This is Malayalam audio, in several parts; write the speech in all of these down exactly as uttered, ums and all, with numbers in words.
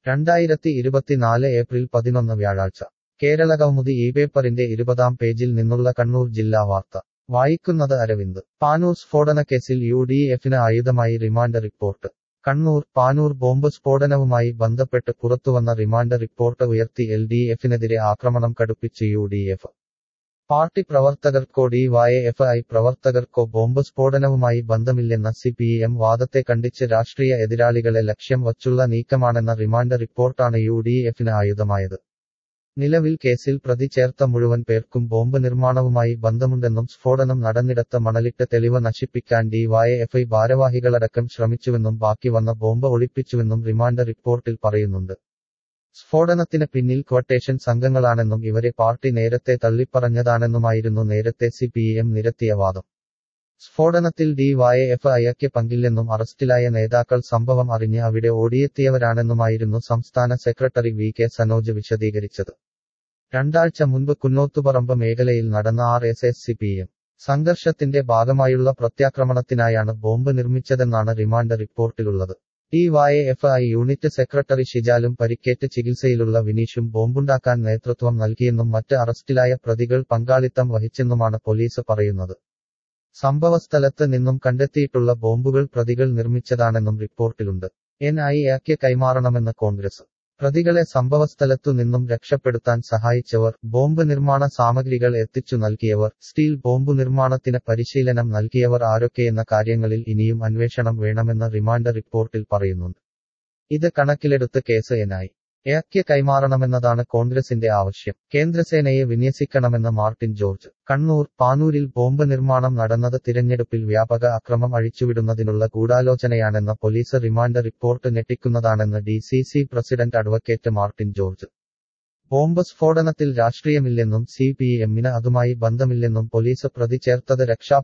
രണ്ടായിരത്തി ഇരുപത്തിനാല് ഏപ്രിൽ പതിനൊന്ന് വ്യാഴാഴ്ച കേരളകൗമുദി ഈ പേപ്പറിന്റെ ഇരുപതാം പേജിൽ നിന്നുള്ള കണ്ണൂർ ജില്ലാ വാർത്ത വായിക്കുന്നത് അരവിന്ദ്. പാനൂർ സ്ഫോടനക്കേസിൽ യു ഡി എഫിന് ആയുധമായി remand report. Kannur. Panoor bomb സ്ഫോടനവുമായി ബന്ധപ്പെട്ട് പുറത്തുവന്ന റിമാൻഡ് റിപ്പോർട്ട് ഉയർത്തി എൽ ഡി എഫിനെതിരെ ആക്രമണം കടുപ്പിച്ച് യു ഡി എഫ്. പാർട്ടി പ്രവർത്തകർക്കോ ഡി വൈ എഫ് ഐ പ്രവർത്തകർക്കോ ബോംബ് സ്ഫോടനവുമായി ബന്ധമില്ലെന്ന സി പി എം വാദത്തെ കണ്ടിച്ച് രാഷ്ട്രീയ എതിരാളികളെ ലക്ഷ്യം വച്ചുള്ള നീക്കമാണെന്ന റിമാൻഡ് റിപ്പോർട്ടാണ് യു ഡി എഫിന് ആയുധമായത്. നിലവിൽ കേസിൽ പ്രതി ചേർത്ത മുഴുവൻ പേർക്കും ബോംബ് നിർമ്മാണവുമായി ബന്ധമുണ്ടെന്നും സ്ഫോടനം നടന്നിടത്ത് മണലിട്ട് തെളിവ് നശിപ്പിക്കാൻ ഡി വൈ എഫ് ഐ ഭാരവാഹികളടക്കം ശ്രമിച്ചുവെന്നും ബാക്കി വന്ന ബോംബ് ഒളിപ്പിച്ചുവെന്നും റിമാൻഡ് റിപ്പോർട്ടിൽ പറയുന്നുണ്ട്. സ്ഫോടനത്തിന് പിന്നിൽ ക്വട്ടേഷൻ സംഘങ്ങളാണെന്നും ഇവരെ പാർട്ടി നേരത്തെ തള്ളിപ്പറഞ്ഞതാണെന്നുമായിരുന്നു നേരത്തെ സി പി എം നിരത്തിയ വാദം. സ്ഫോടനത്തിൽ ഡി വൈ എഫ് ഐക്ക് പങ്കില്ലെന്നും അറസ്റ്റിലായ നേതാക്കൾ സംഭവം അറിഞ്ഞ് അവിടെ ഓടിയെത്തിയവരാണെന്നുമായിരുന്നു സംസ്ഥാന സെക്രട്ടറി വി കെ സനോജ് വിശദീകരിച്ചത്. രണ്ടാഴ്ച മുൻപ് കുന്നോത്തുപറമ്പ് മേഖലയിൽ നടന്ന R S S C P M സംഘർഷത്തിന്റെ ഭാഗമായുള്ള പ്രത്യാക്രമണത്തിനായാണ് ബോംബ് നിർമ്മിച്ചതെന്നാണ് റിമാൻഡ് റിപ്പോർട്ടിലുള്ളത്. D Y F I unit secretary ഷിജാലും പരിക്കേറ്റ് ചികിത്സയിലുള്ള വിനീഷും ബോംബുണ്ടാക്കാൻ നേതൃത്വം നൽകിയെന്നും മറ്റ് അറസ്റ്റിലായ പ്രതികൾ പങ്കാളിത്തം വഹിച്ചെന്നുമാണ് പോലീസ് പറയുന്നത്. സംഭവസ്ഥലത്ത് നിന്നും കണ്ടെത്തിയിട്ടുള്ള ബോംബുകൾ പ്രതികൾ നിർമ്മിച്ചതാണെന്നും റിപ്പോർട്ടിലുണ്ട്. എൻ ഐ എക്ക് കൈമാറണമെന്ന് കോൺഗ്രസ്. പ്രതികളെ സംഭവസ്ഥലത്തു നിന്നും രക്ഷപ്പെടുത്താൻ സഹായിച്ചവർ, ബോംബ് നിർമ്മാണ സാമഗ്രികൾ എത്തിച്ചു നൽകിയവർ, സ്റ്റീൽ ബോംബു നിർമ്മാണത്തിന് പരിശീലനം നൽകിയവർ ആരൊക്കെയെന്ന കാര്യങ്ങളിൽ ഇനിയും അന്വേഷണം വേണമെന്ന് റിമാൻഡ് റിപ്പോർട്ടിൽ പറയുന്നുണ്ട്. ഇത് കണക്കിലെടുത്ത് കേസ് എൻ ഐ എക്ക് കൈമാറണമെന്നതാണ് കോൺഗ്രസിന്റെ ആവശ്യം. കേന്ദ്രസേനയെ വിന്യസിക്കണമെന്ന് മാർട്ടിൻ ജോർജ്. കണ്ണൂർ. പാനൂരിൽ ബോംബ് നിർമ്മാണം നടന്നത് തിരഞ്ഞെടുപ്പിൽ വ്യാപക അക്രമം അഴിച്ചുവിടുന്നതിനുള്ള ഗൂഢാലോചനയാണെന്ന പോലീസ് റിമാൻഡ് റിപ്പോർട്ട് ഞെട്ടിക്കുന്നതാണെന്ന് D C C president advocate Martin George. Bomb സ്ഫോടനത്തിൽ രാഷ്ട്രീയമില്ലെന്നും സി പി എമ്മിന് അതുമായി ബന്ധമില്ലെന്നും പോലീസ് പ്രതി ചേർത്തത്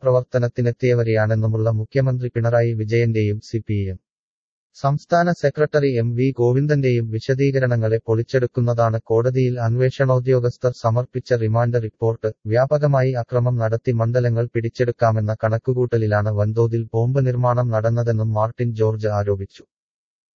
രക്ഷാപ്രവർത്തനത്തിനെത്തിയവരെയാണെന്നുമുള്ള മുഖ്യമന്ത്രി പിണറായി വിജയന്റെയും സി പി എം സംസ്ഥാന സെക്രട്ടറി എം വി ഗോവിന്ദന്റെയും വിശദീകരണങ്ങളെ പൊളിച്ചെടുക്കുന്നതാണ് കോടതിയിൽ അന്വേഷണോദ്യോഗസ്ഥർ സമർപ്പിച്ച റിമാൻഡ് റിപ്പോർട്ട്. വ്യാപകമായി അക്രമം നടത്തി മണ്ഡലങ്ങൾ പിടിച്ചെടുക്കാമെന്ന കണക്കുകൂട്ടലിലാണ് വൻതോതിൽ ബോംബ് നിർമ്മാണം നടന്നതെന്നും മാർട്ടിൻ ജോർജ് ആരോപിച്ചു.